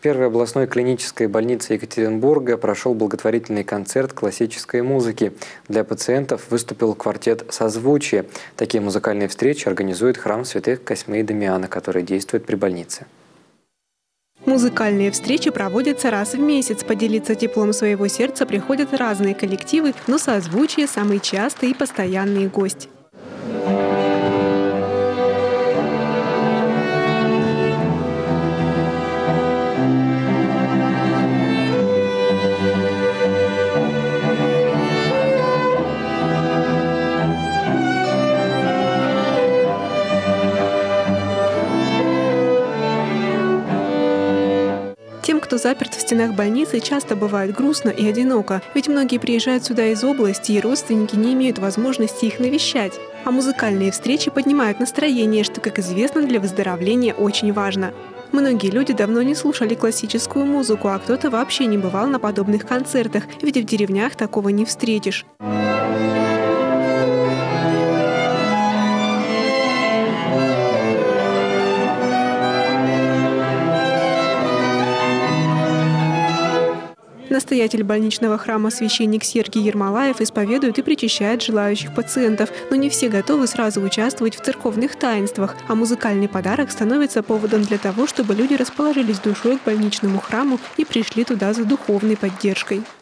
первой областной клинической больнице Екатеринбурга прошел благотворительный концерт классической музыки. Для пациентов выступил квартет «Созвучие». Такие музыкальные встречи организует храм святых Косьмы и Дамиана, который действует при больнице. Музыкальные встречи проводятся раз в месяц. Поделиться теплом своего сердца приходят разные коллективы, но «Созвучие» – самый частый и постоянный гость. Тем, кто заперт в стенах больницы, часто бывает грустно и одиноко, ведь многие приезжают сюда из области, и родственники не имеют возможности их навещать. А музыкальные встречи поднимают настроение, что, как известно, для выздоровления очень важно. Многие люди давно не слушали классическую музыку, а кто-то вообще не бывал на подобных концертах, ведь в деревнях такого не встретишь. Настоятель больничного храма священник Сергий Ермолаев исповедует и причащает желающих пациентов, но не все готовы сразу участвовать в церковных таинствах, а музыкальный подарок становится поводом для того, чтобы люди расположились душой к больничному храму и пришли туда за духовной поддержкой.